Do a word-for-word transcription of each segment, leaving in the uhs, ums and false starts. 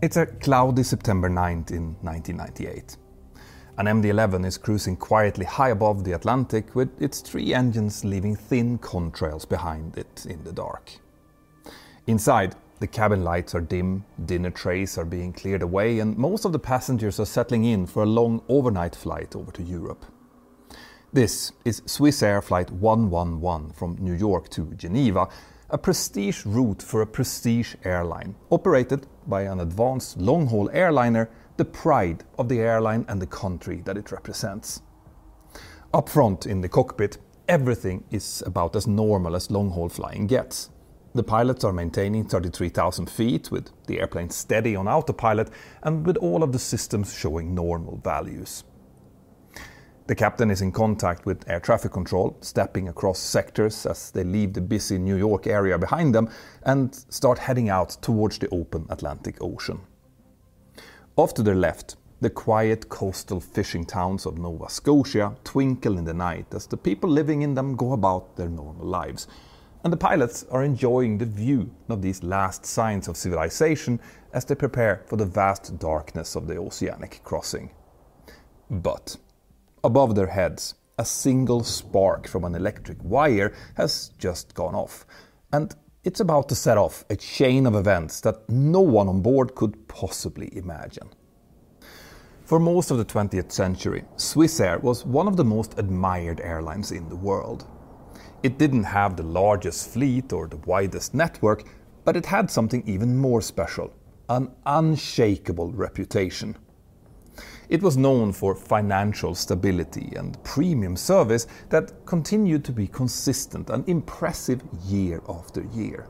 It's a cloudy September ninth in nineteen ninety-eight. An M D eleven is cruising quietly high above the Atlantic with its three engines leaving thin contrails behind it in the dark. Inside, the cabin lights are dim, dinner trays are being cleared away, and most of the passengers are settling in for a long overnight flight over to Europe. This is Swissair Flight one one one from New York to Geneva, a prestige route for a prestige airline, operated by an advanced long-haul airliner, the pride of the airline and the country that it represents. Up front in the cockpit, everything is about as normal as long-haul flying gets. The pilots are maintaining thirty-three thousand feet, with the airplane steady on autopilot and with all of the systems showing normal values. The captain is in contact with air traffic control, stepping across sectors as they leave the busy New York area behind them and start heading out towards the open Atlantic Ocean. Off to their left, the quiet coastal fishing towns of Nova Scotia twinkle in the night as the people living in them go about their normal lives. And the pilots are enjoying the view of these last signs of civilization as they prepare for the vast darkness of the oceanic crossing. But above their heads, a single spark from an electric wire has just gone off, and it's about to set off a chain of events that no one on board could possibly imagine. For most of the twentieth century, Swissair was one of the most admired airlines in the world. It didn't have the largest fleet or the widest network, but it had something even more special, an unshakable reputation. It was known for financial stability and premium service that continued to be consistent and impressive year after year.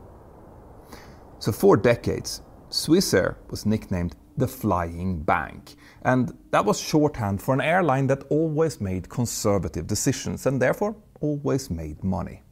So for decades, Swissair was nicknamed the Flying Bank, and that was shorthand for an airline that always made conservative decisions and therefore always made money.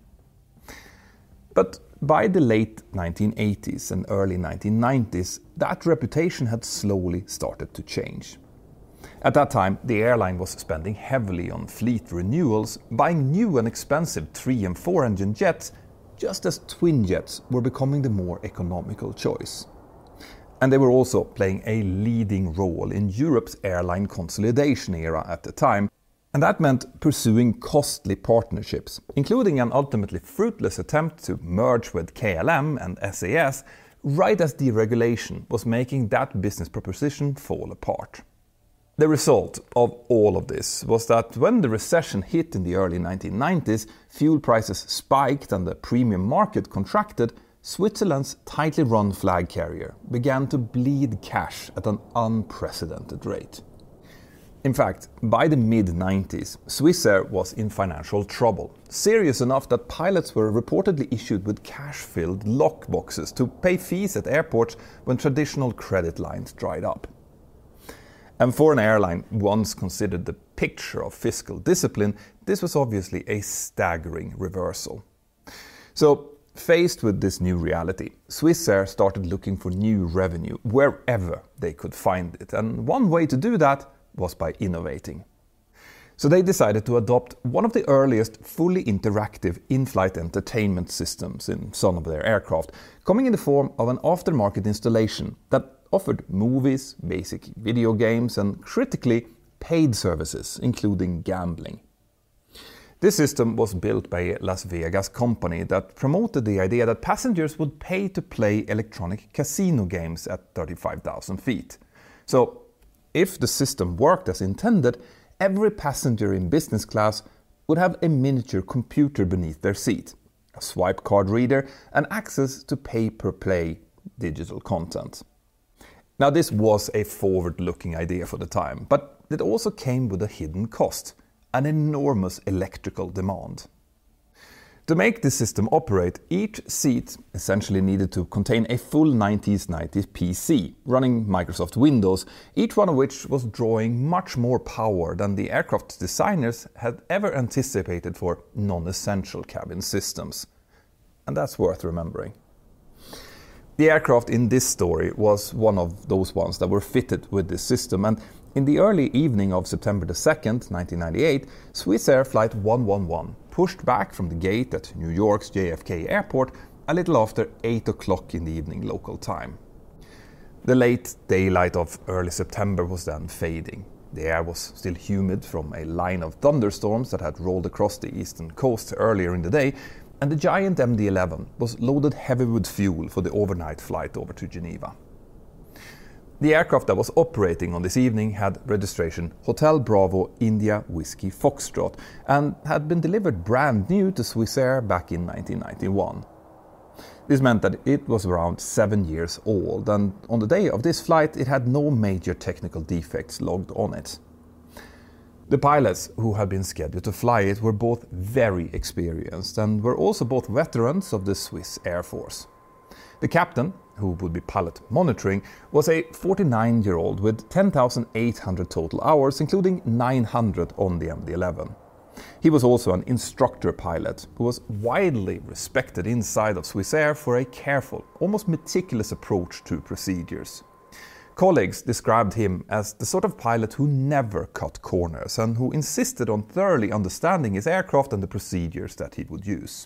But by the late nineteen eighties and early nineteen nineties, that reputation had slowly started to change. At that time, the airline was spending heavily on fleet renewals, buying new and expensive three and four engine jets, just as twin jets were becoming the more economical choice. And they were also playing a leading role in Europe's airline consolidation era at the time, and that meant pursuing costly partnerships, including an ultimately fruitless attempt to merge with K L M and S A S, right as deregulation was making that business proposition fall apart. The result of all of this was that when the recession hit in the early nineteen nineties, fuel prices spiked and the premium market contracted, Switzerland's tightly run flag carrier began to bleed cash at an unprecedented rate. In fact, by the mid nineties, Swissair was in financial trouble, serious enough that pilots were reportedly issued with cash-filled lockboxes to pay fees at airports when traditional credit lines dried up. And for an airline once considered the picture of fiscal discipline, this was obviously a staggering reversal. So, faced with this new reality, Swissair started looking for new revenue wherever they could find it, and one way to do that was by innovating. So they decided to adopt one of the earliest fully interactive in-flight entertainment systems in some of their aircraft, coming in the form of an aftermarket installation that offered movies, basic video games, and critically, paid services, including gambling. This system was built by a Las Vegas company that promoted the idea that passengers would pay to play electronic casino games at thirty-five thousand feet. So, if the system worked as intended, every passenger in business class would have a miniature computer beneath their seat, a swipe card reader, and access to pay-per-play digital content. Now, this was a forward-looking idea for the time, but it also came with a hidden cost, an enormous electrical demand. To make this system operate, each seat essentially needed to contain a full nineteen ninety P C running Microsoft Windows, each one of which was drawing much more power than the aircraft designers had ever anticipated for non-essential cabin systems. And that's worth remembering. The aircraft in this story was one of those ones that were fitted with this system, and in the early evening of September the second, nineteen ninety-eight, Swissair Flight one one one pushed back from the gate at New York's J F K Airport a little after eight o'clock in the evening local time. The late daylight of early September was then fading. The air was still humid from a line of thunderstorms that had rolled across the eastern coast earlier in the day, and the giant M D eleven was loaded heavy with fuel for the overnight flight over to Geneva. The aircraft that was operating on this evening had registration Hotel Bravo India Whiskey Foxtrot and had been delivered brand new to Swissair back in nineteen ninety-one. This meant that it was around seven years old, and on the day of this flight it had no major technical defects logged on it. The pilots who had been scheduled to fly it were both very experienced and were also both veterans of the Swiss Air Force. The captain, who would be pilot monitoring, was a forty-nine-year-old with ten thousand eight hundred total hours, including nine hundred on the M D eleven. He was also an instructor pilot who was widely respected inside of Swissair for a careful, almost meticulous approach to procedures. Colleagues described him as the sort of pilot who never cut corners and who insisted on thoroughly understanding his aircraft and the procedures that he would use.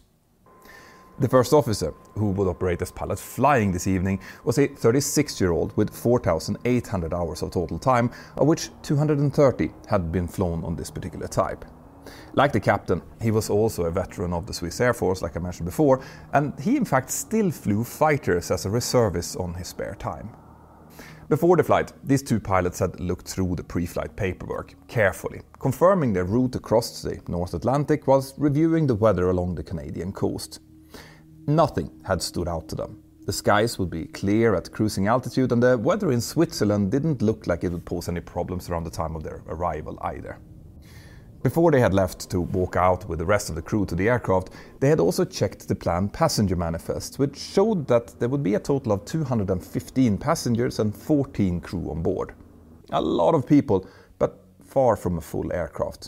The first officer, who would operate as pilot flying this evening, was a thirty-six-year-old with four thousand eight hundred hours of total time, of which two hundred thirty had been flown on this particular type. Like the captain, he was also a veteran of the Swiss Air Force, like I mentioned before, and he in fact still flew fighters as a reservist on his spare time. Before the flight, these two pilots had looked through the pre-flight paperwork carefully, confirming their route across the North Atlantic whilst reviewing the weather along the Canadian coast. Nothing had stood out to them. The skies would be clear at cruising altitude, and the weather in Switzerland didn't look like it would pose any problems around the time of their arrival either. Before they had left to walk out with the rest of the crew to the aircraft, they had also checked the planned passenger manifest, which showed that there would be a total of two hundred fifteen passengers and fourteen crew on board. A lot of people, but far from a full aircraft.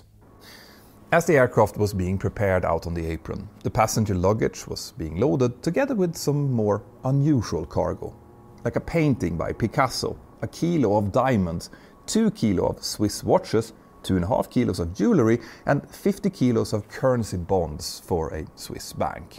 As the aircraft was being prepared out on the apron, the passenger luggage was being loaded together with some more unusual cargo, like a painting by Picasso, a kilo of diamonds, two kilo of Swiss watches, two and a half kilos of jewellery and fifty kilos of currency bonds for a Swiss bank.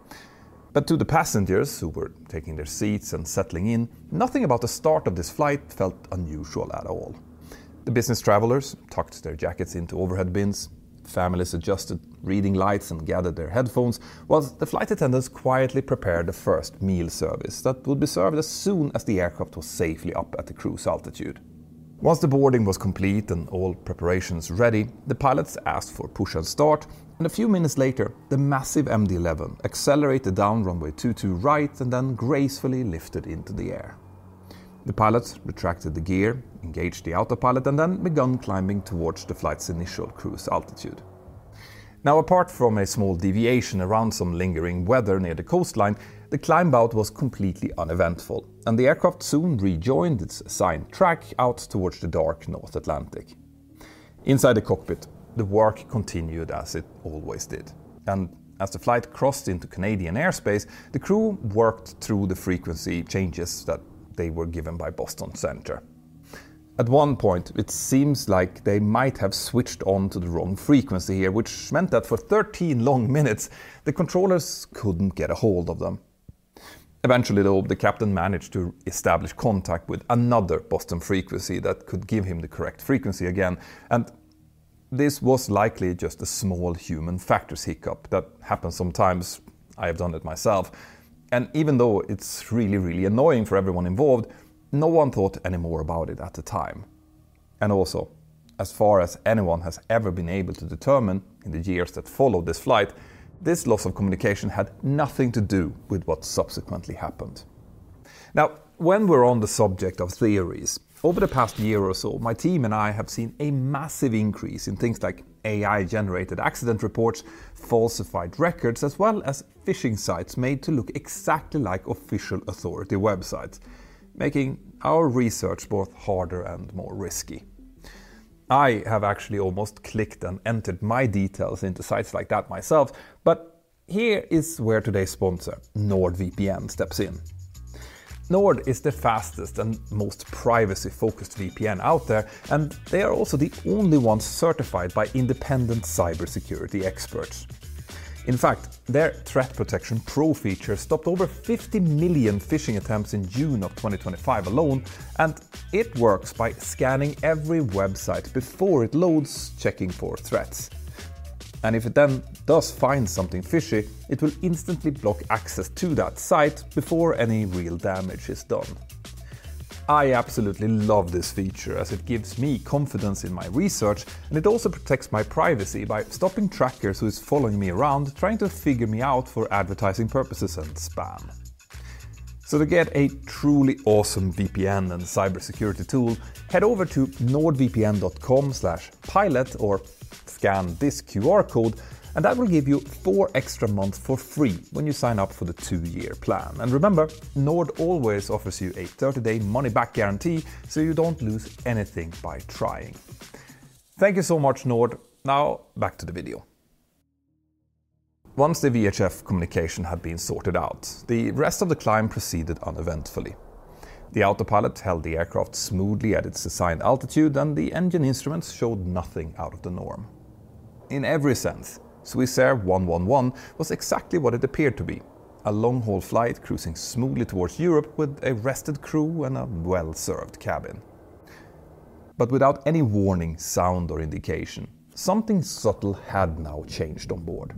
But to the passengers who were taking their seats and settling in, nothing about the start of this flight felt unusual at all. The business travellers tucked their jackets into overhead bins, families adjusted reading lights and gathered their headphones, whilst the flight attendants quietly prepared the first meal service that would be served as soon as the aircraft was safely up at the cruise altitude. Once the boarding was complete and all preparations ready, the pilots asked for push and start, and a few minutes later, the massive M D eleven accelerated down runway two two right and then gracefully lifted into the air. The pilots retracted the gear, engaged the autopilot, and then began climbing towards the flight's initial cruise altitude. Now, apart from a small deviation around some lingering weather near the coastline, the climb out was completely uneventful, and the aircraft soon rejoined its assigned track out towards the dark North Atlantic. Inside the cockpit, the work continued as it always did, and as the flight crossed into Canadian airspace, the crew worked through the frequency changes that they were given by Boston Center. At one point, it seems like they might have switched on to the wrong frequency here, which meant that for thirteen long minutes, the controllers couldn't get a hold of them. Eventually, though, the captain managed to establish contact with another Boston frequency that could give him the correct frequency again, and this was likely just a small human factors hiccup that happens sometimes. I have done it myself. And even though it's really, really annoying for everyone involved, no one thought any more about it at the time. And also, as far as anyone has ever been able to determine in the years that followed this flight, this loss of communication had nothing to do with what subsequently happened. Now, when we're on the subject of theories, over the past year or so, my team and I have seen a massive increase in things like A I-generated accident reports, falsified records, as well as phishing sites made to look exactly like official authority websites, making our research both harder and more risky. I have actually almost clicked and entered my details into sites like that myself, but here is where today's sponsor, NordVPN, steps in. Nord is the fastest and most privacy-focused V P N out there, and they are also the only ones certified by independent cybersecurity experts. In fact, their Threat Protection Pro feature stopped over fifty million phishing attempts in June of twenty twenty-five alone, and it works by scanning every website before it loads, checking for threats. And if it then does find something fishy, it will instantly block access to that site before any real damage is done. I absolutely love this feature as it gives me confidence in my research, and it also protects my privacy by stopping trackers who is following me around trying to figure me out for advertising purposes and spam. So to get a truly awesome V P N and cybersecurity tool, head over to nordvpn.com slash pilot or scan this Q R code, and that will give you four extra months for free when you sign up for the two-year plan. And remember, Nord always offers you a thirty-day money-back guarantee, so you don't lose anything by trying. Thank you so much, Nord. Now, back to the video. Once the V H F communication had been sorted out, the rest of the climb proceeded uneventfully. The autopilot held the aircraft smoothly at its assigned altitude, and the engine instruments showed nothing out of the norm. In every sense, Swissair one one one was exactly what it appeared to be, a long-haul flight cruising smoothly towards Europe with a rested crew and a well-served cabin. But without any warning, sound or indication, something subtle had now changed on board.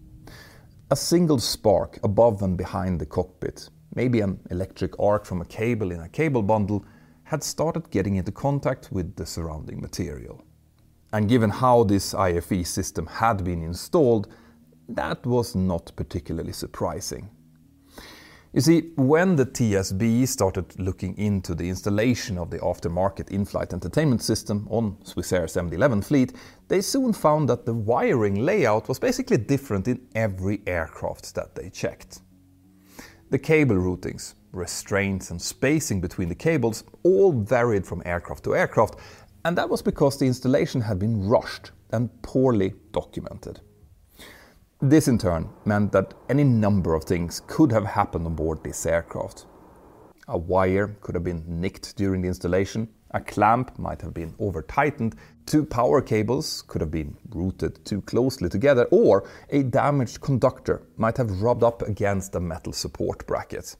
A single spark above and behind the cockpit, maybe an electric arc from a cable in a cable bundle, had started getting into contact with the surrounding material. And given how this I F E system had been installed, that was not particularly surprising. You see, when the T S B started looking into the installation of the aftermarket in-flight entertainment system on Swissair's M D eleven fleet, they soon found that the wiring layout was basically different in every aircraft that they checked. The cable routings, restraints and spacing between the cables all varied from aircraft to aircraft, and that was because the installation had been rushed and poorly documented. This in turn meant that any number of things could have happened on board this aircraft. A wire could have been nicked during the installation, a clamp might have been over-tightened, two power cables could have been routed too closely together, or a damaged conductor might have rubbed up against a metal support bracket.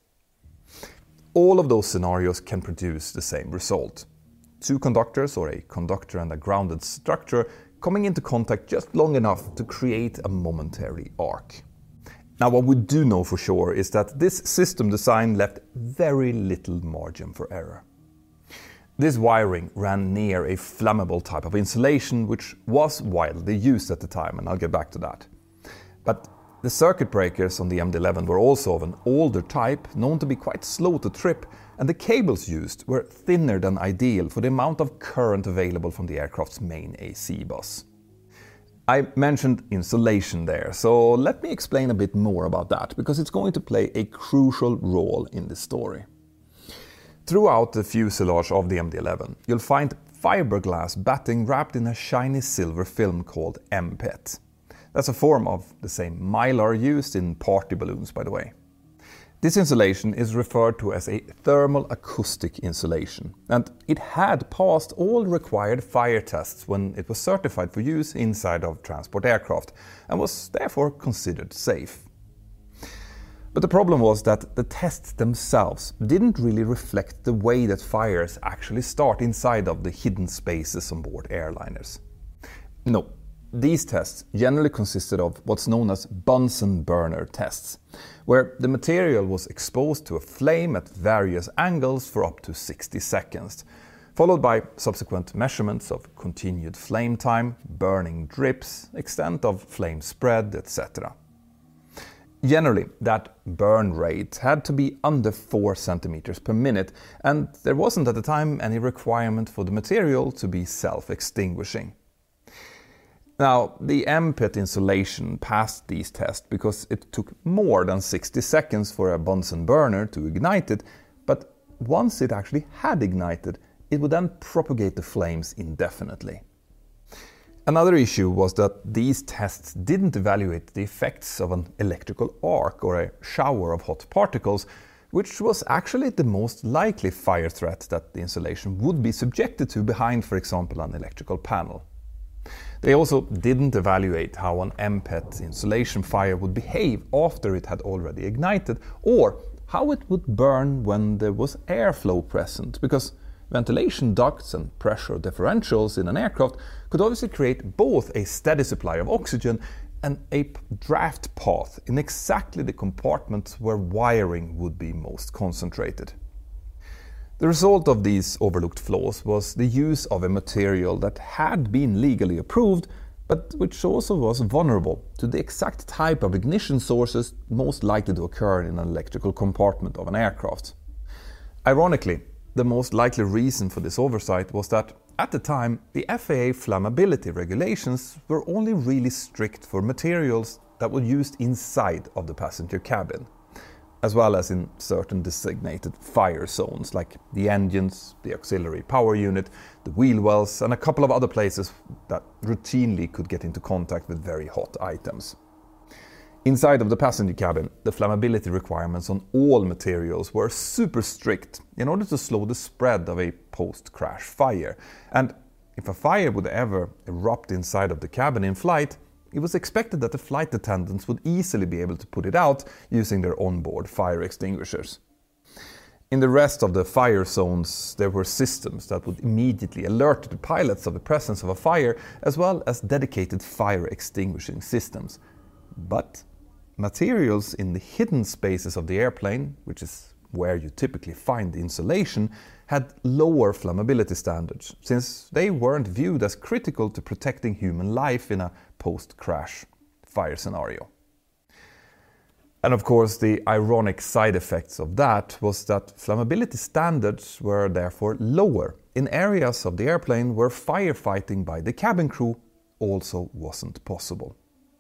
All of those scenarios can produce the same result. Two conductors or a conductor and a grounded structure coming into contact just long enough to create a momentary arc. Now, what we do know for sure is that this system design left very little margin for error. This wiring ran near a flammable type of insulation which was widely used at the time, and I'll get back to that. But the circuit breakers on the M D eleven were also of an older type, known to be quite slow to trip, and the cables used were thinner than ideal for the amount of current available from the aircraft's main A C bus. I mentioned insulation there, so let me explain a bit more about that, because it's going to play a crucial role in this story. Throughout the fuselage of the M D eleven, you'll find fiberglass batting wrapped in a shiny silver film called M P E T. That's a form of the same mylar used in party balloons, by the way. This insulation is referred to as a thermal acoustic insulation, and it had passed all required fire tests when it was certified for use inside of transport aircraft, and was therefore considered safe. But the problem was that the tests themselves didn't really reflect the way that fires actually start inside of the hidden spaces on board airliners. No. These tests generally consisted of what's known as Bunsen burner tests, where the material was exposed to a flame at various angles for up to sixty seconds, followed by subsequent measurements of continued flame time, burning drips, extent of flame spread, et cetera. Generally, that burn rate had to be under four centimeters per minute, and there wasn't at the time any requirement for the material to be self-extinguishing. Now, the M P E T insulation passed these tests because it took more than sixty seconds for a Bunsen burner to ignite it, but once it actually had ignited, it would then propagate the flames indefinitely. Another issue was that these tests didn't evaluate the effects of an electrical arc or a shower of hot particles, which was actually the most likely fire threat that the insulation would be subjected to behind, for example, an electrical panel. They also didn't evaluate how an M P E T insulation fire would behave after it had already ignited, or how it would burn when there was airflow present, because ventilation ducts and pressure differentials in an aircraft could obviously create both a steady supply of oxygen and a draft path in exactly the compartments where wiring would be most concentrated. The result of these overlooked flaws was the use of a material that had been legally approved, but which also was vulnerable to the exact type of ignition sources most likely to occur in an electrical compartment of an aircraft. Ironically, the most likely reason for this oversight was that, at the time, the F A A flammability regulations were only really strict for materials that were used inside of the passenger cabin, as well as in certain designated fire zones like the engines, the auxiliary power unit, the wheel wells, and a couple of other places that routinely could get into contact with very hot items. Inside of the passenger cabin, the flammability requirements on all materials were super strict in order to slow the spread of a post-crash fire. And if a fire would ever erupt inside of the cabin in flight, it was expected that the flight attendants would easily be able to put it out using their onboard fire extinguishers. In the rest of the fire zones, there were systems that would immediately alert the pilots of the presence of a fire, as well as dedicated fire extinguishing systems. But materials in the hidden spaces of the airplane, which is where you typically find the insulation, had lower flammability standards, since they weren't viewed as critical to protecting human life in a post-crash fire scenario. And of course, the ironic side effects of that was that flammability standards were therefore lower in areas of the airplane where firefighting by the cabin crew also wasn't possible.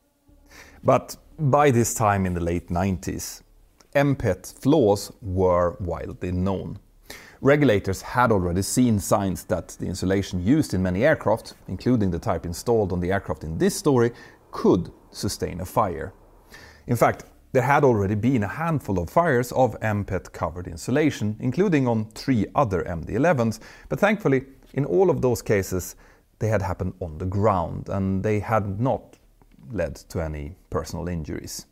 But by this time in the late nineties, M P E T flaws were widely known. Regulators had already seen signs that the insulation used in many aircraft, including the type installed on the aircraft in this story, could sustain a fire. In fact, there had already been a handful of fires of M P E T-covered insulation, including on three other M D elevens, but thankfully, in all of those cases, they had happened on the ground, and they had not led to any personal injuries.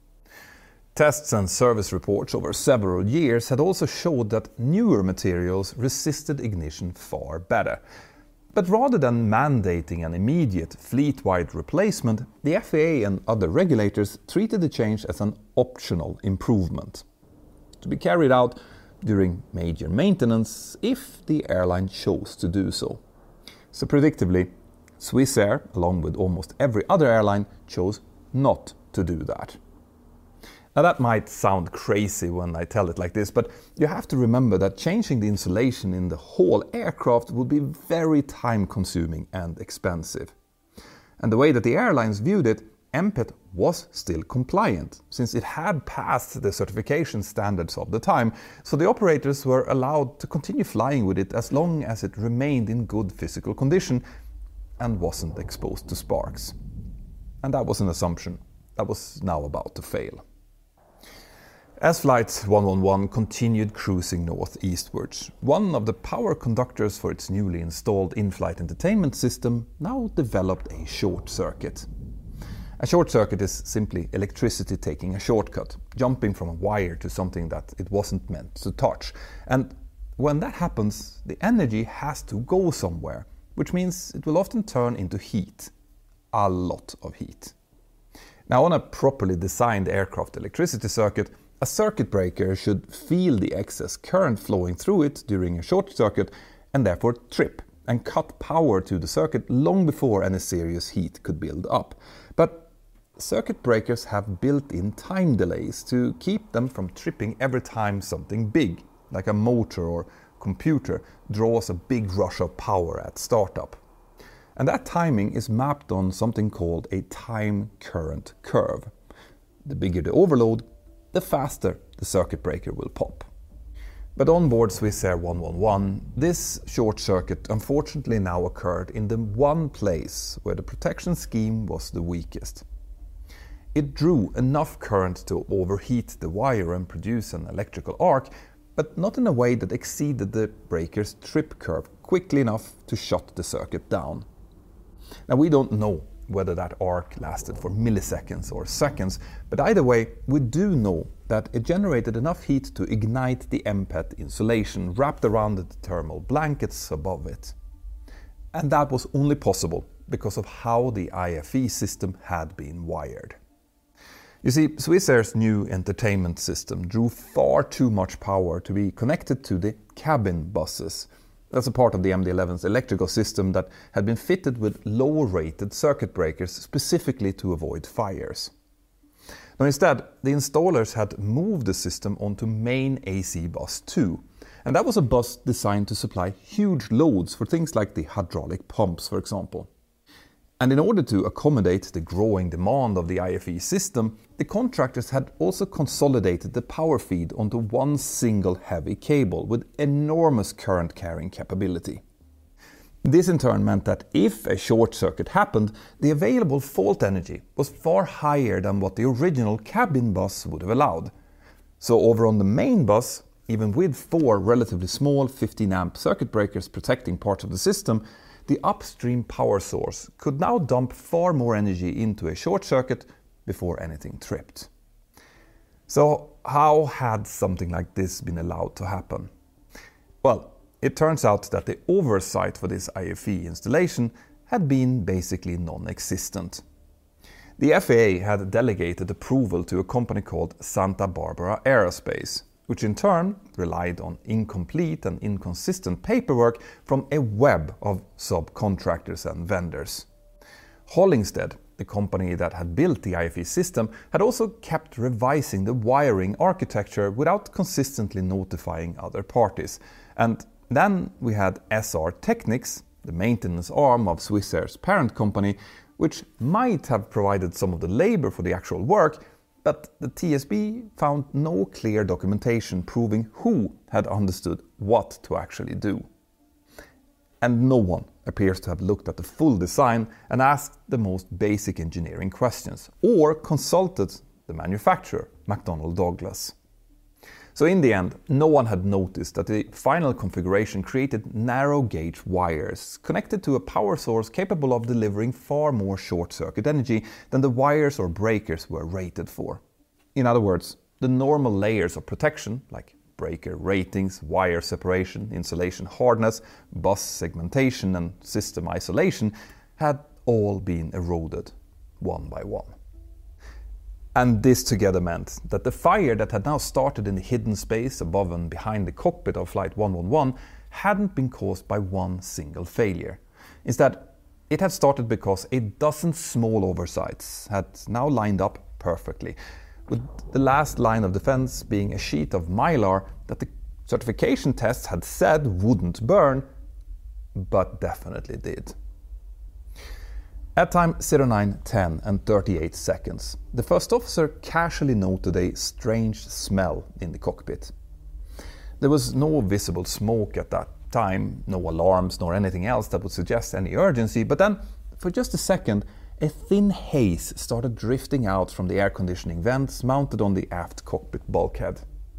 Tests and service reports over several years had also showed that newer materials resisted ignition far better. But rather than mandating an immediate fleet-wide replacement, the F A A and other regulators treated the change as an optional improvement, to be carried out during major maintenance if the airline chose to do so. So predictably, Swissair, along with almost every other airline, chose not to do that. Now that might sound crazy when I tell it like this, but you have to remember that changing the insulation in the whole aircraft would be very time-consuming and expensive. And the way that the airlines viewed it, M P E T was still compliant, since it had passed the certification standards of the time, so the operators were allowed to continue flying with it as long as it remained in good physical condition and wasn't exposed to sparks. And that was an assumption that was now about to fail. As Flight one one one continued cruising northeastwards, one of the power conductors for its newly installed in-flight entertainment system now developed a short circuit. A short circuit is simply electricity taking a shortcut, jumping from a wire to something that it wasn't meant to touch. And when that happens, the energy has to go somewhere, which means it will often turn into heat. A lot of heat. Now, on a properly designed aircraft electricity circuit, a circuit breaker should feel the excess current flowing through it during a short circuit and therefore trip and cut power to the circuit long before any serious heat could build up. But circuit breakers have built-in time delays to keep them from tripping every time something big, like a motor or computer, draws a big rush of power at startup. And that timing is mapped on something called a time-current curve. The bigger the overload, the faster the circuit breaker will pop. But on board Swissair one one one, this short circuit unfortunately now occurred in the one place where the protection scheme was the weakest. It drew enough current to overheat the wire and produce an electrical arc, but not in a way that exceeded the breaker's trip curve quickly enough to shut the circuit down. Now, we don't know whether that arc lasted for milliseconds or seconds, but either way, we do know that it generated enough heat to ignite the M P E T insulation wrapped around the thermal blankets above it. And that was only possible because of how the I F E system had been wired. You see, Swissair's new entertainment system drew far too much power to be connected to the cabin buses. That's a part of the M D eleven's electrical system that had been fitted with low-rated circuit breakers specifically to avoid fires. Now instead, the installers had moved the system onto main A C bus two, and that was a bus designed to supply huge loads for things like the hydraulic pumps, for example. And in order to accommodate the growing demand of the I F E system, the contractors had also consolidated the power feed onto one single heavy cable with enormous current carrying capability. This in turn meant that if a short circuit happened, the available fault energy was far higher than what the original cabin bus would have allowed. So over on the main bus, even with four relatively small fifteen amp circuit breakers protecting parts of the system, the upstream power source could now dump far more energy into a short circuit before anything tripped. So how had something like this been allowed to happen? Well, it turns out that the oversight for this I F E installation had been basically non-existent. The F A A had delegated approval to a company called Santa Barbara Aerospace, which in turn relied on incomplete and inconsistent paperwork from a web of subcontractors and vendors. Hollingsted, the company that had built the I F E system, had also kept revising the wiring architecture without consistently notifying other parties. And then we had S R Technics, the maintenance arm of Swissair's parent company, which might have provided some of the labor for the actual work, but the T S B found no clear documentation proving who had understood what to actually do. And no one appears to have looked at the full design and asked the most basic engineering questions, or consulted the manufacturer, McDonnell Douglas. So in the end, no one had noticed that the final configuration created narrow gauge wires connected to a power source capable of delivering far more short circuit energy than the wires or breakers were rated for. In other words, the normal layers of protection, like breaker ratings, wire separation, insulation hardness, bus segmentation and system isolation, had all been eroded one by one. And this together meant that the fire that had now started in the hidden space above and behind the cockpit of Flight one one one hadn't been caused by one single failure. Instead, it had started because a dozen small oversights had now lined up perfectly, with the last line of defense being a sheet of mylar that the certification tests had said wouldn't burn, but definitely did. At time zero nine ten and thirty-eight seconds, the first officer casually noted a strange smell in the cockpit. There was no visible smoke at that time, no alarms nor anything else that would suggest any urgency, but then, for just a second, a thin haze started drifting out from the air conditioning vents mounted on the aft cockpit bulkhead.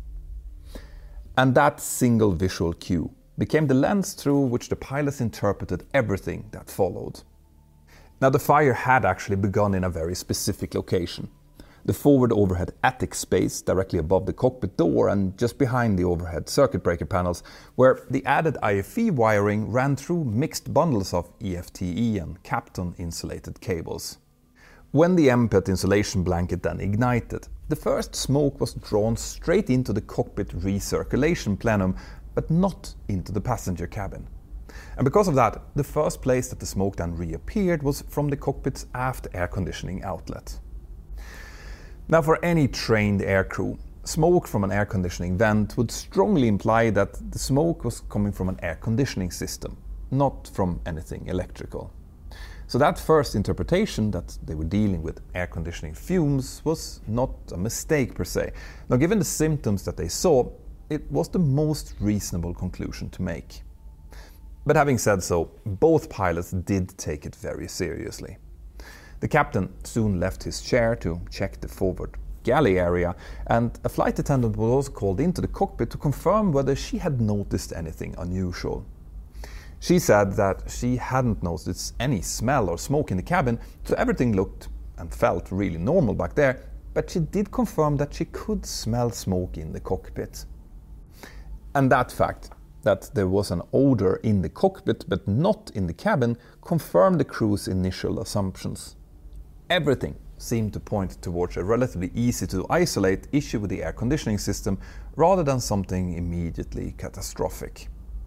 And that single visual cue became the lens through which the pilots interpreted everything that followed. Now, the fire had actually begun in a very specific location. The forward overhead attic space directly above the cockpit door and just behind the overhead circuit breaker panels, where the added I F E wiring ran through mixed bundles of E F T E and Kapton insulated cables. When the M P E T insulation blanket then ignited, the first smoke was drawn straight into the cockpit recirculation plenum, but not into the passenger cabin. And because of that, the first place that the smoke then reappeared was from the cockpit's aft air conditioning outlet. Now, for any trained aircrew, smoke from an air conditioning vent would strongly imply that the smoke was coming from an air conditioning system, not from anything electrical. So that first interpretation that they were dealing with air conditioning fumes was not a mistake per se. Now, given the symptoms that they saw, it was the most reasonable conclusion to make. But having said so, both pilots did take it very seriously. The captain soon left his chair to check the forward galley area, and a flight attendant was also called into the cockpit to confirm whether she had noticed anything unusual. She said that she hadn't noticed any smell or smoke in the cabin, so everything looked and felt really normal back there, but she did confirm that she could smell smoke in the cockpit. And that fact, that there was an odor in the cockpit but not in the cabin, confirmed the crew's initial assumptions. Everything seemed to point towards a relatively easy to isolate issue with the air conditioning system rather than something immediately catastrophic.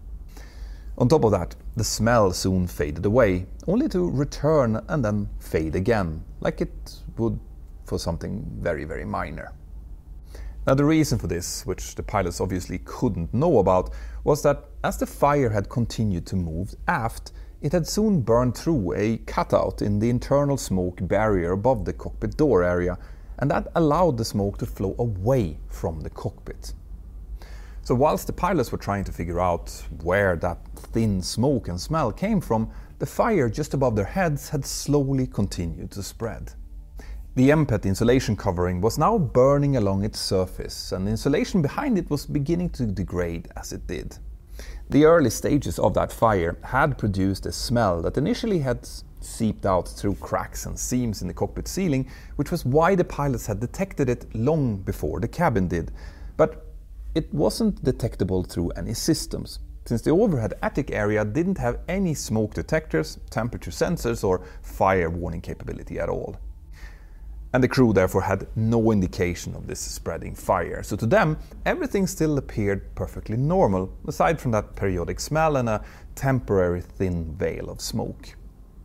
On top of that, the smell soon faded away, only to return and then fade again, like it would for something very, very minor. Now, the reason for this, which the pilots obviously couldn't know about, was that as the fire had continued to move aft, it had soon burned through a cutout in the internal smoke barrier above the cockpit door area, and that allowed the smoke to flow away from the cockpit. So whilst the pilots were trying to figure out where that thin smoke and smell came from, the fire just above their heads had slowly continued to spread. The M PET insulation covering was now burning along its surface, and the insulation behind it was beginning to degrade as it did. The early stages of that fire had produced a smell that initially had seeped out through cracks and seams in the cockpit ceiling, which was why the pilots had detected it long before the cabin did. But it wasn't detectable through any systems, since the overhead attic area didn't have any smoke detectors, temperature sensors, or fire warning capability at all. And the crew therefore had no indication of this spreading fire, so to them everything still appeared perfectly normal, aside from that periodic smell and a temporary thin veil of smoke.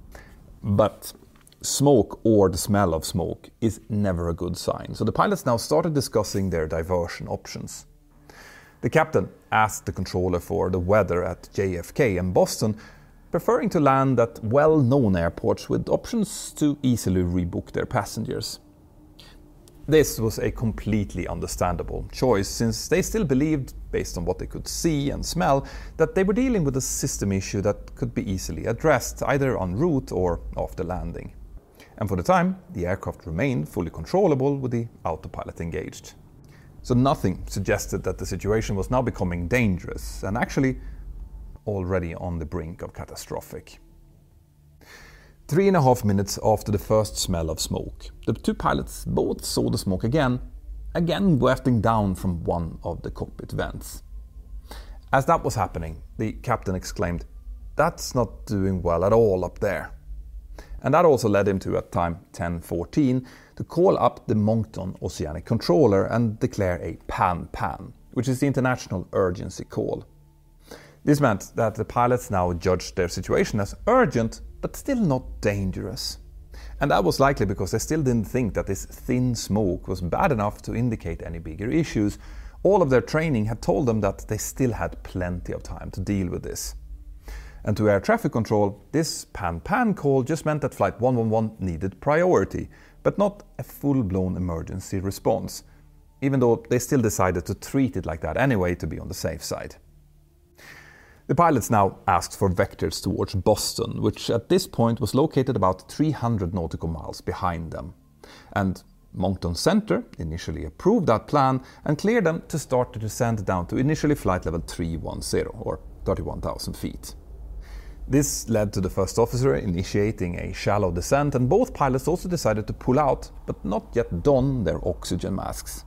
But smoke, or the smell of smoke, is never a good sign, so the pilots now started discussing their diversion options. The captain asked the controller for the weather at J F K and Boston, preferring to land at well-known airports with options to easily rebook their passengers. This was a completely understandable choice, since they still believed, based on what they could see and smell, that they were dealing with a system issue that could be easily addressed either en route or after landing. And for the time, the aircraft remained fully controllable with the autopilot engaged. So nothing suggested that the situation was now becoming dangerous, and actually already on the brink of catastrophic. Three and a half minutes after the first smell of smoke, the two pilots both saw the smoke again, again wafting down from one of the cockpit vents. As that was happening, the captain exclaimed, "That's not doing well at all up there." And that also led him to, at time ten fourteen, to call up the Moncton Oceanic Controller and declare a PAN-PAN, which is the international urgency call. This meant that the pilots now judged their situation as urgent, but still not dangerous. And that was likely because they still didn't think that this thin smoke was bad enough to indicate any bigger issues. All of their training had told them that they still had plenty of time to deal with this. And to air traffic control, this PAN-PAN call just meant that Flight one one one needed priority, but not a full-blown emergency response, even though they still decided to treat it like that anyway to be on the safe side. The pilots now asked for vectors towards Boston, which at this point was located about three hundred nautical miles behind them. And Moncton Center initially approved that plan and cleared them to start the descent down to initially flight level three one zero, or thirty-one thousand feet. This led to the first officer initiating a shallow descent, and both pilots also decided to pull out, but not yet don their oxygen masks.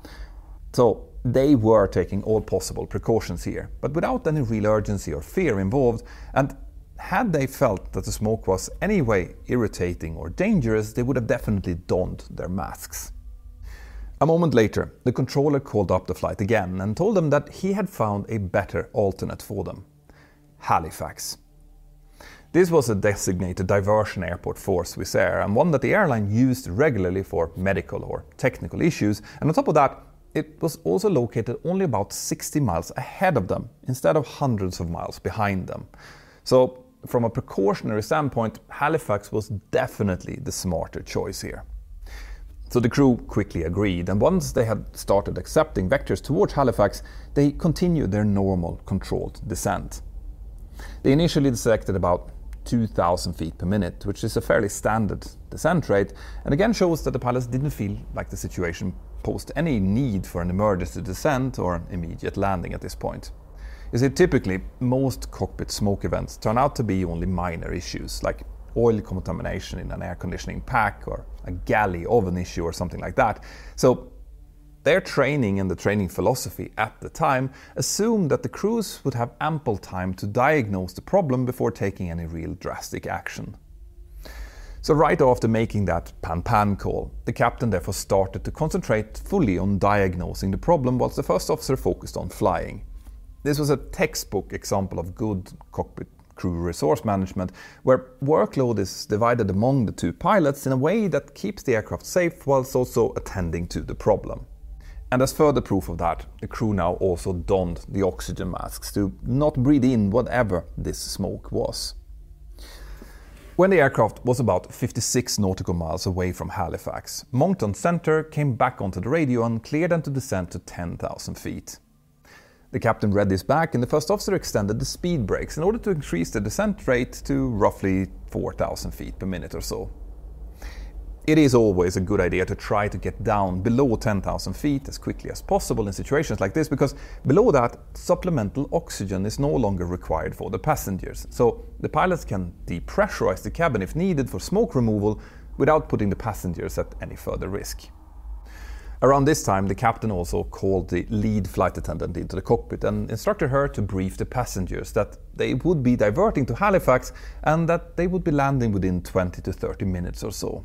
So they were taking all possible precautions here, but without any real urgency or fear involved, and had they felt that the smoke was anyway irritating or dangerous, they would have definitely donned their masks. A moment later, the controller called up the flight again and told them that he had found a better alternate for them: Halifax. This was a designated diversion airport for Swiss Air, and one that the airline used regularly for medical or technical issues, and on top of that, it was also located only about sixty miles ahead of them, instead of hundreds of miles behind them. So, from a precautionary standpoint, Halifax was definitely the smarter choice here. So the crew quickly agreed, and once they had started accepting vectors towards Halifax, they continued their normal controlled descent. They initially selected about two thousand feet per minute, which is a fairly standard descent rate, and again shows that the pilots didn't feel like the situation posed any need for an emergency descent or an immediate landing at this point. You see, typically, most cockpit smoke events turn out to be only minor issues, like oil contamination in an air conditioning pack or a galley oven issue or something like that. So their training and the training philosophy at the time assumed that the crews would have ample time to diagnose the problem before taking any real drastic action. So right after making that pan-pan call, the captain therefore started to concentrate fully on diagnosing the problem whilst the first officer focused on flying. This was a textbook example of good cockpit crew resource management, where workload is divided among the two pilots in a way that keeps the aircraft safe whilst also attending to the problem. And as further proof of that, the crew now also donned the oxygen masks to not breathe in whatever this smoke was. When the aircraft was about fifty-six nautical miles away from Halifax, Moncton Centre came back onto the radio and cleared them to descend to ten thousand feet. The captain read this back and the first officer extended the speed brakes in order to increase the descent rate to roughly four thousand feet per minute or so. It is always a good idea to try to get down below ten thousand feet as quickly as possible in situations like this, because below that, supplemental oxygen is no longer required for the passengers. So the pilots can depressurize the cabin if needed for smoke removal without putting the passengers at any further risk. Around this time, the captain also called the lead flight attendant into the cockpit and instructed her to brief the passengers that they would be diverting to Halifax and that they would be landing within twenty to thirty minutes or so.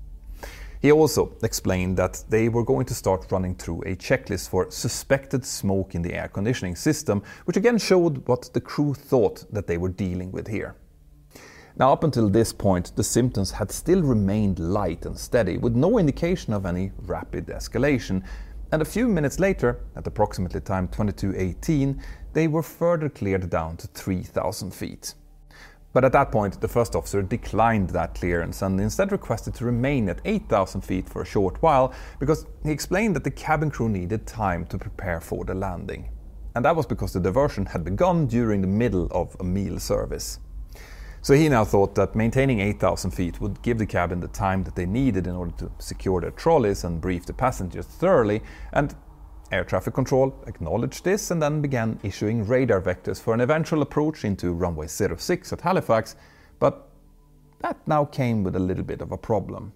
He also explained that they were going to start running through a checklist for suspected smoke in the air conditioning system, which again showed what the crew thought that they were dealing with here. Now, up until this point, the symptoms had still remained light and steady, with no indication of any rapid escalation, and a few minutes later, at approximately time twenty-two eighteen, they were further cleared down to three thousand feet. But at that point, the first officer declined that clearance and instead requested to remain at eight thousand feet for a short while, because he explained that the cabin crew needed time to prepare for the landing. And that was because the diversion had begun during the middle of a meal service. So he now thought that maintaining eight thousand feet would give the cabin the time that they needed in order to secure their trolleys and brief the passengers thoroughly, and Air Traffic Control acknowledged this and then began issuing radar vectors for an eventual approach into runway zero six at Halifax, but that now came with a little bit of a problem.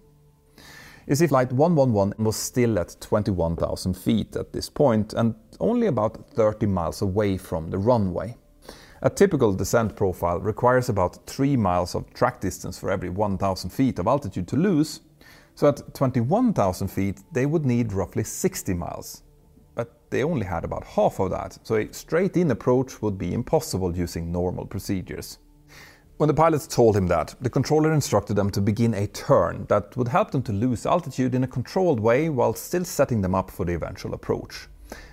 You see, Flight one one one was still at twenty-one thousand feet at this point and only about thirty miles away from the runway. A typical descent profile requires about three miles of track distance for every one thousand feet of altitude to lose, so at twenty-one thousand feet they would need roughly sixty miles. But they only had about half of that, so a straight-in approach would be impossible using normal procedures. When the pilots told him that, the controller instructed them to begin a turn that would help them to lose altitude in a controlled way while still setting them up for the eventual approach.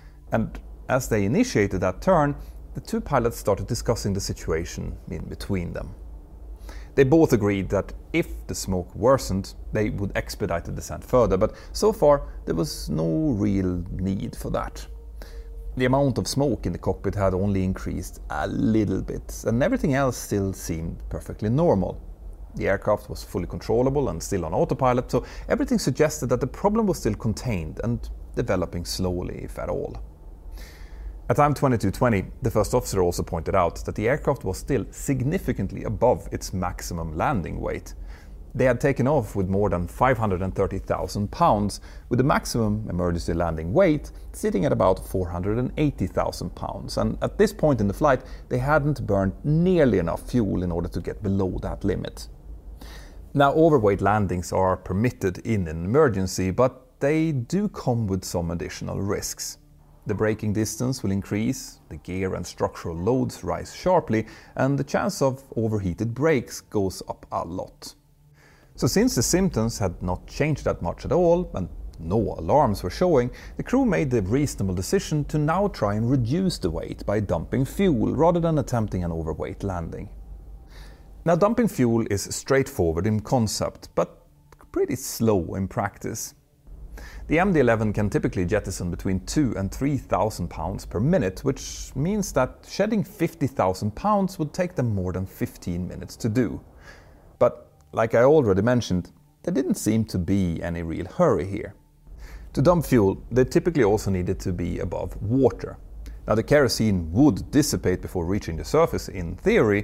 And as they initiated that turn, the two pilots started discussing the situation in between them. They both agreed that if the smoke worsened, they would expedite the descent further, but so far there was no real need for that. The amount of smoke in the cockpit had only increased a little bit, and everything else still seemed perfectly normal. The aircraft was fully controllable and still on autopilot, so everything suggested that the problem was still contained and developing slowly, if at all. At time twenty-two twenty, the first officer also pointed out that the aircraft was still significantly above its maximum landing weight. They had taken off with more than five hundred thirty thousand pounds, with the maximum emergency landing weight sitting at about four hundred eighty thousand pounds, and at this point in the flight they hadn't burned nearly enough fuel in order to get below that limit. Now, overweight landings are permitted in an emergency, but they do come with some additional risks. The braking distance will increase, the gear and structural loads rise sharply, and the chance of overheated brakes goes up a lot. So since the symptoms had not changed that much at all, and no alarms were showing, the crew made the reasonable decision to now try and reduce the weight by dumping fuel rather than attempting an overweight landing. Now, dumping fuel is straightforward in concept, but pretty slow in practice. The M D eleven can typically jettison between two and three thousand pounds per minute, which means that shedding fifty thousand pounds would take them more than fifteen minutes to do. But, like I already mentioned, there didn't seem to be any real hurry here. To dump fuel, they typically also needed to be above water. Now, the kerosene would dissipate before reaching the surface in theory,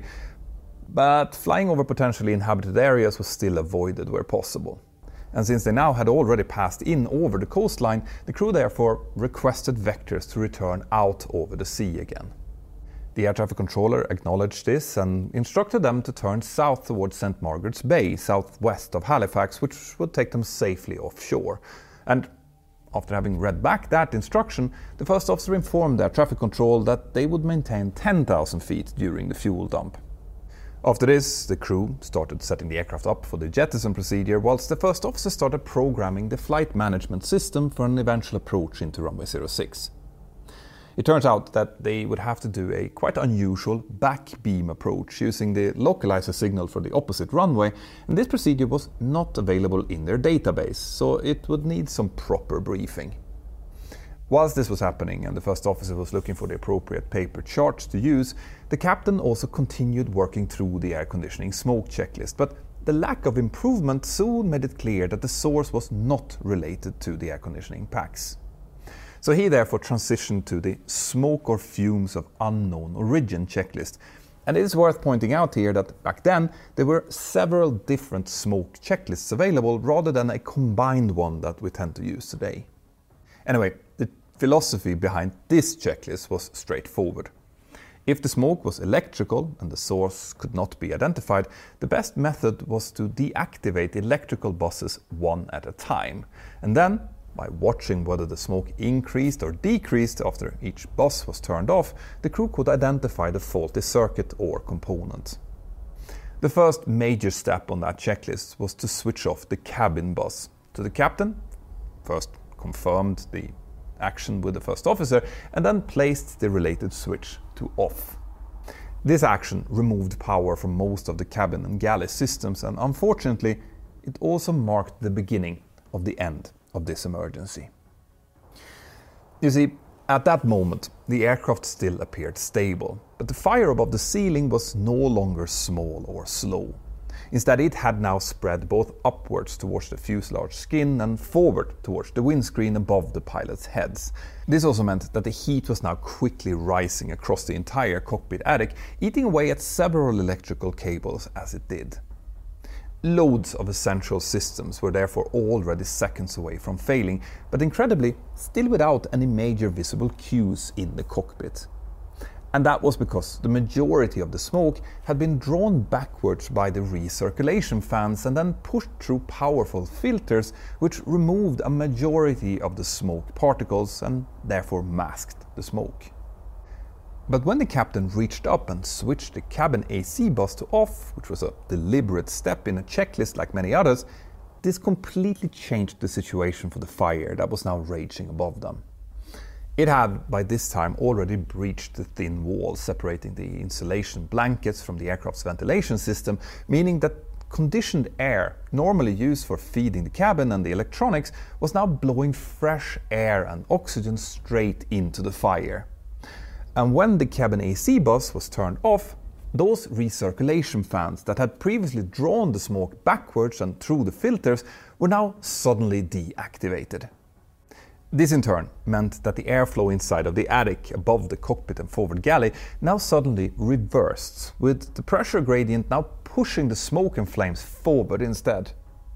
but flying over potentially inhabited areas was still avoided where possible. And since they now had already passed in over the coastline, the crew therefore requested vectors to return out over the sea again. The air traffic controller acknowledged this and instructed them to turn south towards Saint Margaret's Bay, southwest of Halifax, which would take them safely offshore. And after having read back that instruction, the first officer informed air traffic control that they would maintain ten thousand feet during the fuel dump. After this, the crew started setting the aircraft up for the jettison procedure, whilst the first officer started programming the flight management system for an eventual approach into runway zero six. It turns out that they would have to do a quite unusual back beam approach using the localizer signal for the opposite runway, and this procedure was not available in their database, so it would need some proper briefing. Whilst this was happening and the first officer was looking for the appropriate paper charts to use, the captain also continued working through the air conditioning smoke checklist, but the lack of improvement soon made it clear that the source was not related to the air conditioning packs. So he therefore transitioned to the smoke or fumes of unknown origin checklist. And it is worth pointing out here that back then there were several different smoke checklists available rather than a combined one that we tend to use today. Anyway, the philosophy behind this checklist was straightforward. If the smoke was electrical and the source could not be identified, the best method was to deactivate electrical buses one at a time. And then, by watching whether the smoke increased or decreased after each bus was turned off, the crew could identify the faulty circuit or component. The first major step on that checklist was to switch off the cabin bus. So the captain first confirmed the action with the first officer and then placed the related switch to off. This action removed power from most of the cabin and galley systems, and unfortunately it also marked the beginning of the end of this emergency. You see, at that moment, the aircraft still appeared stable, but the fire above the ceiling was no longer small or slow. Instead, it had now spread both upwards towards the fuselage skin and forward towards the windscreen above the pilots' heads. This also meant that the heat was now quickly rising across the entire cockpit attic, eating away at several electrical cables as it did. Loads of essential systems were therefore already seconds away from failing, but incredibly, still without any major visible cues in the cockpit. And that was because the majority of the smoke had been drawn backwards by the recirculation fans and then pushed through powerful filters, which removed a majority of the smoke particles and therefore masked the smoke. But when the captain reached up and switched the cabin A C bus to off, which was a deliberate step in a checklist like many others, this completely changed the situation for the fire that was now raging above them. It had, by this time, already breached the thin wall separating the insulation blankets from the aircraft's ventilation system, meaning that conditioned air, normally used for feeding the cabin and the electronics, was now blowing fresh air and oxygen straight into the fire. And when the cabin A C bus was turned off, those recirculation fans that had previously drawn the smoke backwards and through the filters were now suddenly deactivated. This in turn meant that the airflow inside of the attic above the cockpit and forward galley now suddenly reversed, with the pressure gradient now pushing the smoke and flames forward instead.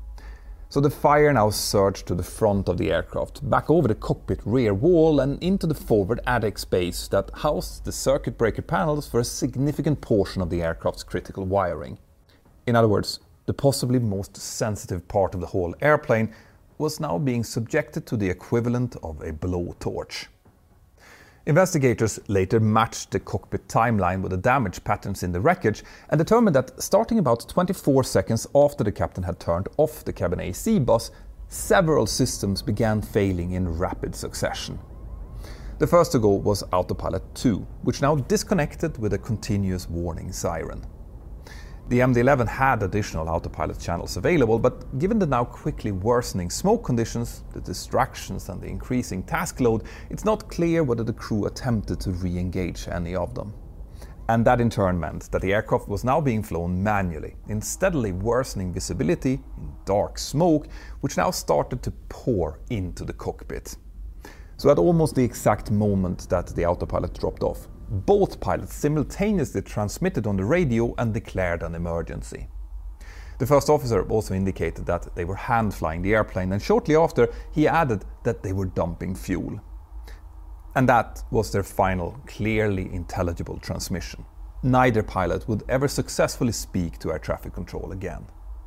So the fire now surged to the front of the aircraft, back over the cockpit rear wall and into the forward attic space that housed the circuit breaker panels for a significant portion of the aircraft's critical wiring. In other words, the possibly most sensitive part of the whole airplane was now being subjected to the equivalent of a blowtorch. Investigators later matched the cockpit timeline with the damage patterns in the wreckage and determined that starting about twenty-four seconds after the captain had turned off the cabin A C bus, several systems began failing in rapid succession. The first to go was Autopilot two, which now disconnected with a continuous warning siren. The M D eleven had additional autopilot channels available, but given the now quickly worsening smoke conditions, the distractions and the increasing task load, it's not clear whether the crew attempted to re-engage any of them. And that in turn meant that the aircraft was now being flown manually, in steadily worsening visibility, in dark smoke, which now started to pour into the cockpit. So at almost the exact moment that the autopilot dropped off, both pilots simultaneously transmitted on the radio and declared an emergency. The first officer also indicated that they were hand-flying the airplane, and shortly after he added that they were dumping fuel. And that was their final, clearly intelligible transmission. Neither pilot would ever successfully speak to air traffic control again.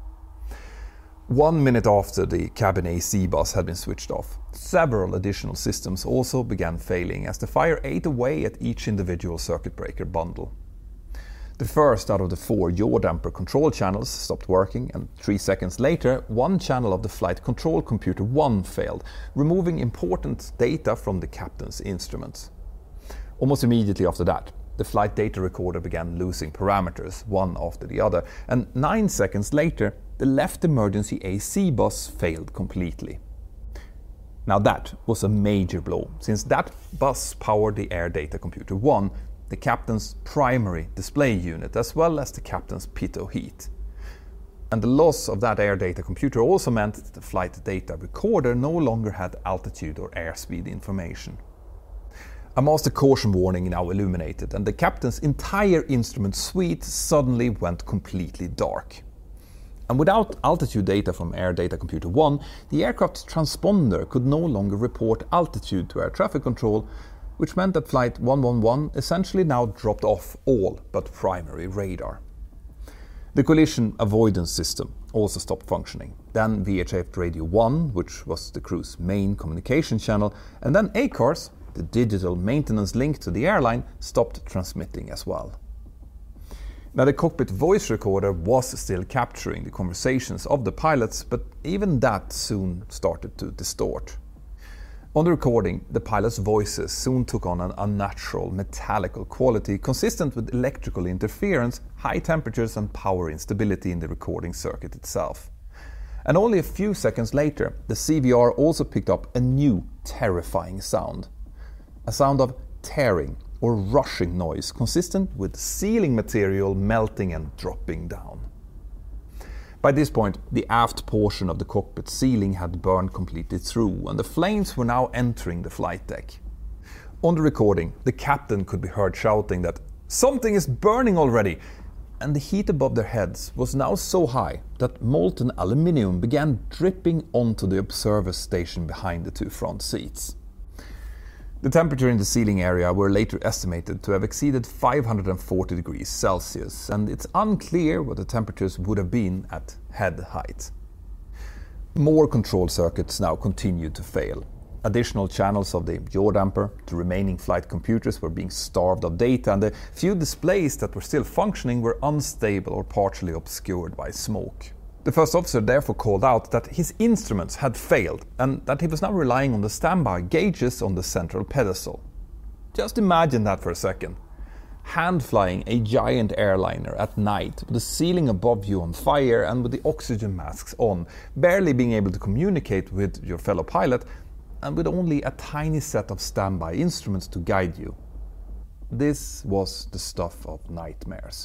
One minute after the cabin A C bus had been switched off, several additional systems also began failing as the fire ate away at each individual circuit breaker bundle. The first out of the four yaw damper control channels stopped working, and three seconds later, one channel of the flight control computer one failed, removing important data from the captain's instruments. Almost immediately after that, the flight data recorder began losing parameters, one after the other, and nine seconds later, the left emergency A C bus failed completely. Now that was a major blow, since that bus powered the Air Data Computer one, the captain's primary display unit, as well as the captain's pitot heat. And the loss of that air data computer also meant that the flight data recorder no longer had altitude or airspeed information. A master caution warning now illuminated, and the captain's entire instrument suite suddenly went completely dark. And without altitude data from Air Data Computer one, the aircraft's transponder could no longer report altitude to air traffic control, which meant that Flight one one one essentially now dropped off all but primary radar. The collision avoidance system also stopped functioning. Then V H F Radio one, which was the crew's main communication channel, and then A C A R S, the digital maintenance link to the airline, stopped transmitting as well. Now, the cockpit voice recorder was still capturing the conversations of the pilots, but even that soon started to distort. On the recording, the pilots' voices soon took on an unnatural, metallical quality consistent with electrical interference, high temperatures and power instability in the recording circuit itself. And only a few seconds later, the C V R also picked up a new, terrifying sound. A sound of tearing or rushing noise consistent with ceiling material melting and dropping down. By this point, the aft portion of the cockpit ceiling had burned completely through, and the flames were now entering the flight deck. On the recording, the captain could be heard shouting that "something is burning already!" and the heat above their heads was now so high that molten aluminium began dripping onto the observer station behind the two front seats. The temperature in the ceiling area were later estimated to have exceeded five hundred forty degrees Celsius, and it's unclear what the temperatures would have been at head height. More control circuits now continued to fail. Additional channels of the yaw damper, the remaining flight computers were being starved of data, and the few displays that were still functioning were unstable or partially obscured by smoke. The first officer therefore called out that his instruments had failed and that he was now relying on the standby gauges on the central pedestal. Just imagine that for a second. Hand-flying a giant airliner at night with the ceiling above you on fire and with the oxygen masks on, barely being able to communicate with your fellow pilot, and with only a tiny set of standby instruments to guide you. This was the stuff of nightmares.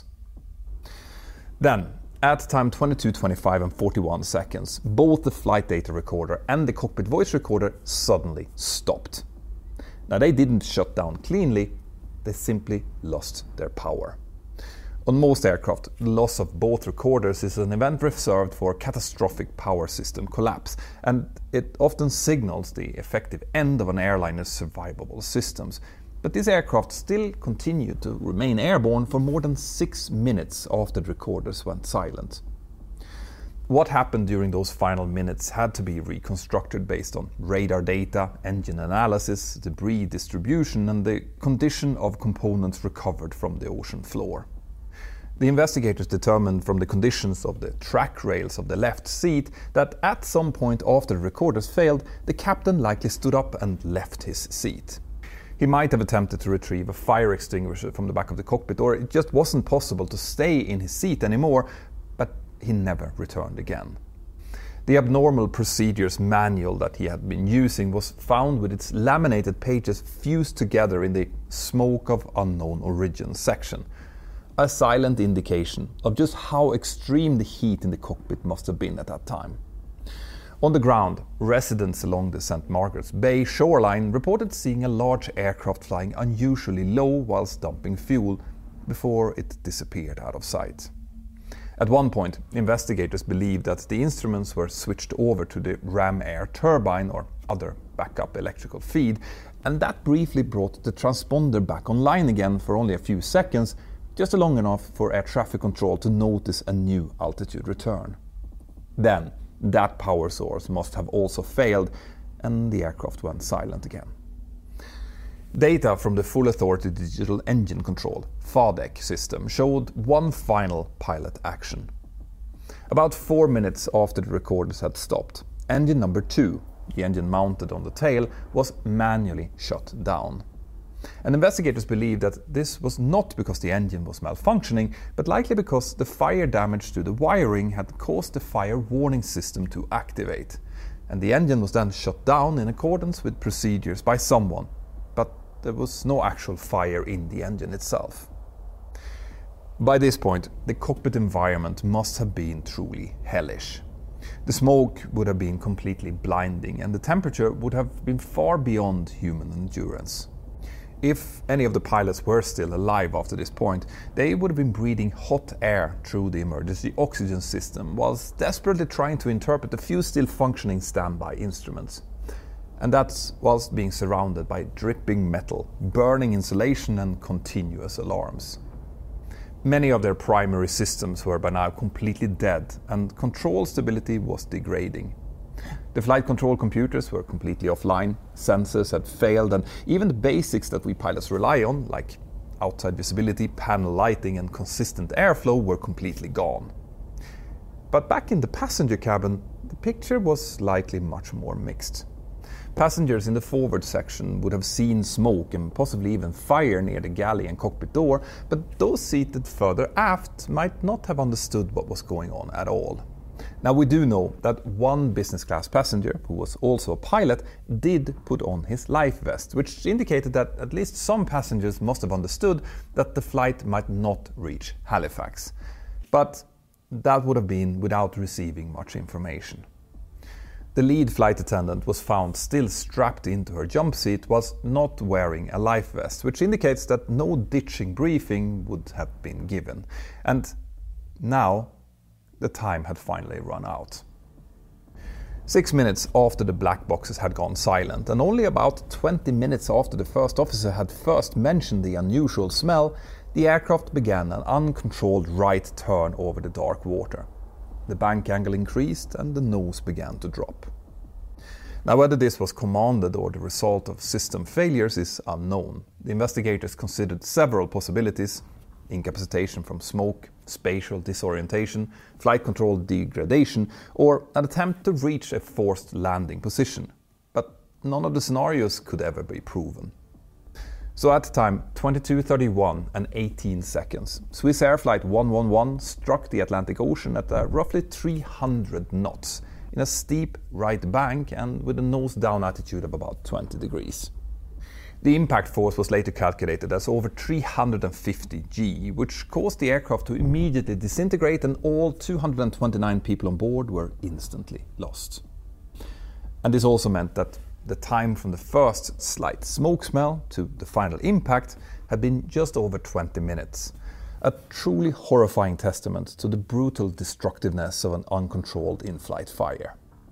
Then, at time twenty-two twenty-five and forty-one seconds, both the flight data recorder and the cockpit voice recorder suddenly stopped. Now, they didn't shut down cleanly, they simply lost their power. On most aircraft, the loss of both recorders is an event reserved for catastrophic power system collapse, and it often signals the effective end of an airliner's survivable systems. But this aircraft still continued to remain airborne for more than six minutes after the recorders went silent. What happened during those final minutes had to be reconstructed based on radar data, engine analysis, debris distribution, and the condition of components recovered from the ocean floor. The investigators determined from the conditions of the track rails of the left seat that at some point after the recorders failed, the captain likely stood up and left his seat. He might have attempted to retrieve a fire extinguisher from the back of the cockpit, or it just wasn't possible to stay in his seat anymore, but he never returned again. The abnormal procedures manual that he had been using was found with its laminated pages fused together in the "smoke of unknown origin" section, a silent indication of just how extreme the heat in the cockpit must have been at that time. On the ground, residents along the Saint Margaret's Bay shoreline reported seeing a large aircraft flying unusually low whilst dumping fuel before it disappeared out of sight. At one point, investigators believed that the instruments were switched over to the ram air turbine or other backup electrical feed, and that briefly brought the transponder back online again for only a few seconds, just long enough for air traffic control to notice a new altitude return. Then, that power source must have also failed, and the aircraft went silent again. Data from the Full Authority Digital Engine Control (F A D E C) system showed one final pilot action. About four minutes after the recorders had stopped, engine number two, the engine mounted on the tail, was manually shut down. And investigators believe that this was not because the engine was malfunctioning, but likely because the fire damage to the wiring had caused the fire warning system to activate. And the engine was then shut down in accordance with procedures by someone, but there was no actual fire in the engine itself. By this point, the cockpit environment must have been truly hellish. The smoke would have been completely blinding, and the temperature would have been far beyond human endurance. If any of the pilots were still alive after this point, they would have been breathing hot air through the emergency oxygen system, whilst desperately trying to interpret the few still functioning standby instruments. And that's whilst being surrounded by dripping metal, burning insulation and continuous alarms. Many of their primary systems were by now completely dead, and control stability was degrading. The flight control computers were completely offline, sensors had failed, and even the basics that we pilots rely on, like outside visibility, panel lighting and consistent airflow, were completely gone. But back in the passenger cabin, the picture was likely much more mixed. Passengers in the forward section would have seen smoke and possibly even fire near the galley and cockpit door, but those seated further aft might not have understood what was going on at all. Now, we do know that one business class passenger, who was also a pilot, did put on his life vest, which indicated that at least some passengers must have understood that the flight might not reach Halifax. But that would have been without receiving much information. The lead flight attendant was found still strapped into her jump seat whilst not wearing a life vest, which indicates that no ditching briefing would have been given. And now, the time had finally run out. Six minutes after the black boxes had gone silent, and only about twenty minutes after the first officer had first mentioned the unusual smell, the aircraft began an uncontrolled right turn over the dark water. The bank angle increased and the nose began to drop. Now, whether this was commanded or the result of system failures is unknown. The investigators considered several possibilities: incapacitation from smoke, spatial disorientation, flight control degradation, or an attempt to reach a forced landing position. But none of the scenarios could ever be proven. So at the time, twenty-two thirty-one and eighteen seconds, Swiss Air Flight one one one struck the Atlantic Ocean at uh, roughly three hundred knots in a steep right bank and with a nose-down attitude of about twenty degrees. The impact force was later calculated as over three hundred fifty G, which caused the aircraft to immediately disintegrate, and all two hundred twenty-nine people on board were instantly lost. And this also meant that the time from the first slight smoke smell to the final impact had been just over twenty minutes. A truly horrifying testament to the brutal destructiveness of an uncontrolled in-flight fire.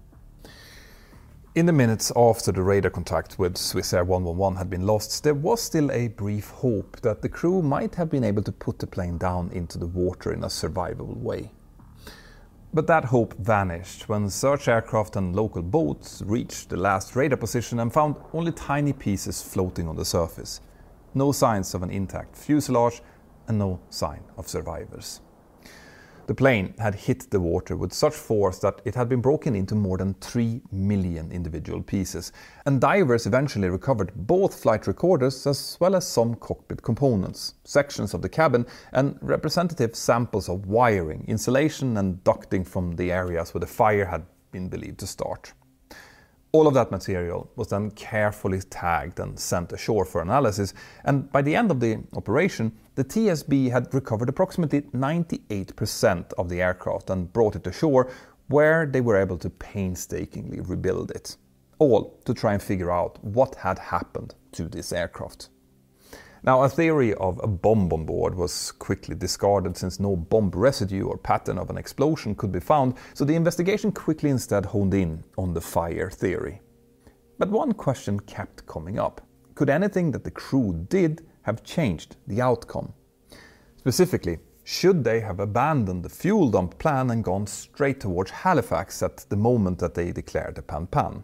In the minutes after the radar contact with Swiss Air one one one had been lost, there was still a brief hope that the crew might have been able to put the plane down into the water in a survivable way. But that hope vanished when search aircraft and local boats reached the last radar position and found only tiny pieces floating on the surface. No signs of an intact fuselage and no sign of survivors. The plane had hit the water with such force that it had been broken into more than three million individual pieces, and divers eventually recovered both flight recorders as well as some cockpit components, sections of the cabin, and representative samples of wiring, insulation and ducting from the areas where the fire had been believed to start. All of that material was then carefully tagged and sent ashore for analysis, and by the end of the operation, the T S B had recovered approximately ninety-eight percent of the aircraft and brought it ashore, where they were able to painstakingly rebuild it, all to try and figure out what had happened to this aircraft. Now, a theory of a bomb on board was quickly discarded since no bomb residue or pattern of an explosion could be found, so the investigation quickly instead honed in on the fire theory. But one question kept coming up. Could anything that the crew did have changed the outcome? Specifically, should they have abandoned the fuel dump plan and gone straight towards Halifax at the moment that they declared the Pan-Pan?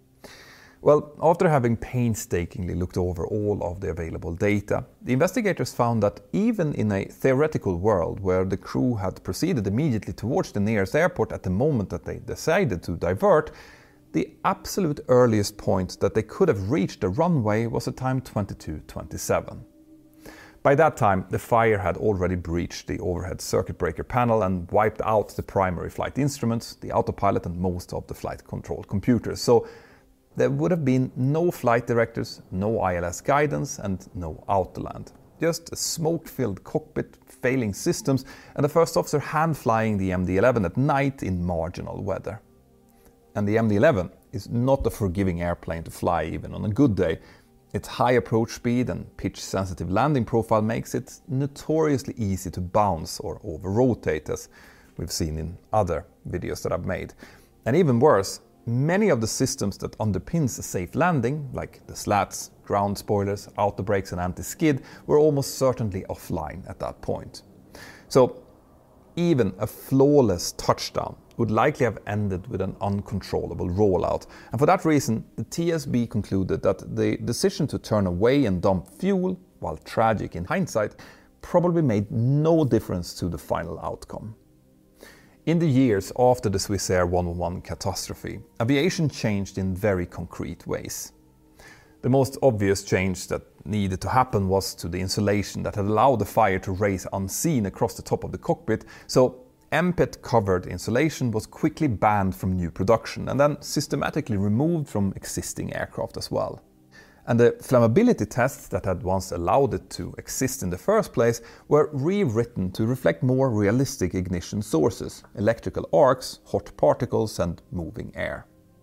Well, after having painstakingly looked over all of the available data, the investigators found that even in a theoretical world where the crew had proceeded immediately towards the nearest airport at the moment that they decided to divert, the absolute earliest point that they could have reached the runway was at time twenty-two twenty-seven. By that time, the fire had already breached the overhead circuit breaker panel and wiped out the primary flight instruments, the autopilot and most of the flight control computers. So there would have been no flight directors, no I L S guidance and no autoland. Just a smoke-filled cockpit, failing systems and the first officer hand-flying the M D eleven at night in marginal weather. And the M D eleven is not a forgiving airplane to fly even on a good day. Its high approach speed and pitch-sensitive landing profile makes it notoriously easy to bounce or over-rotate, as we've seen in other videos that I've made. And even worse, many of the systems that underpins a safe landing, like the slats, ground spoilers, auto brakes and anti-skid, were almost certainly offline at that point. So even a flawless touchdown would likely have ended with an uncontrollable rollout. And for that reason, the T S B concluded that the decision to turn away and dump fuel, while tragic in hindsight, probably made no difference to the final outcome. In the years after the Swissair one one one catastrophe, aviation changed in very concrete ways. The most obvious change that needed to happen was to the insulation that had allowed the fire to race unseen across the top of the cockpit, so M P E T-covered insulation was quickly banned from new production and then systematically removed from existing aircraft as well. And the flammability tests that had once allowed it to exist in the first place were rewritten to reflect more realistic ignition sources, electrical arcs, hot particles and moving air.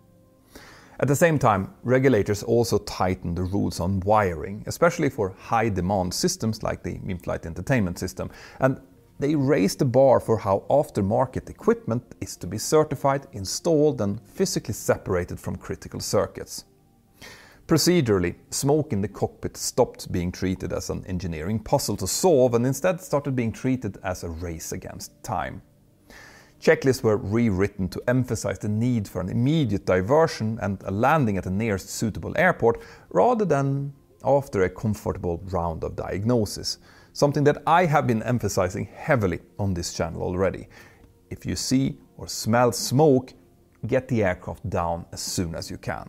At the same time, regulators also tightened the rules on wiring, especially for high-demand systems like the in-flight entertainment system, and they raised the bar for how aftermarket equipment is to be certified, installed and physically separated from critical circuits. Procedurally, smoke in the cockpit stopped being treated as an engineering puzzle to solve and instead started being treated as a race against time. Checklists were rewritten to emphasize the need for an immediate diversion and a landing at the nearest suitable airport rather than after a comfortable round of diagnosis, something that I have been emphasizing heavily on this channel already. If you see or smell smoke, get the aircraft down as soon as you can.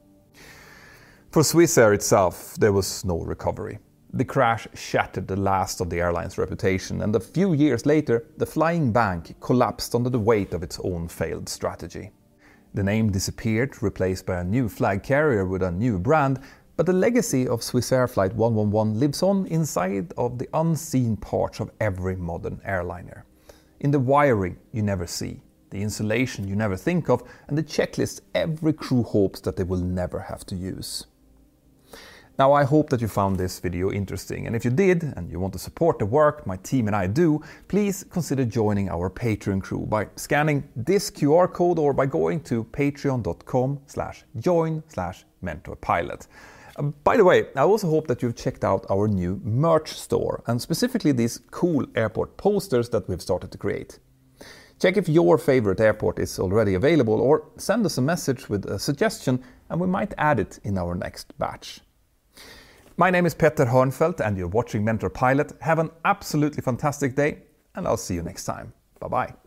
For Swissair itself, there was no recovery. The crash shattered the last of the airline's reputation, and a few years later, the flying bank collapsed under the weight of its own failed strategy. The name disappeared, replaced by a new flag carrier with a new brand, but the legacy of Swissair Flight one one one lives on inside of the unseen parts of every modern airliner. In the wiring you never see, the insulation you never think of, and the checklists every crew hopes that they will never have to use. Now, I hope that you found this video interesting, and if you did and you want to support the work my team and I do, please consider joining our Patreon crew by scanning this Q R code or by going to patreon.com slash join slash mentorpilot. Uh, by the way, I also hope that you've checked out our new merch store, and specifically these cool airport posters that we've started to create. Check if your favorite airport is already available, or send us a message with a suggestion and we might add it in our next batch. My name is Petter Hörnfeldt and you're watching Mentor Pilot. Have an absolutely fantastic day and I'll see you next time. Bye bye.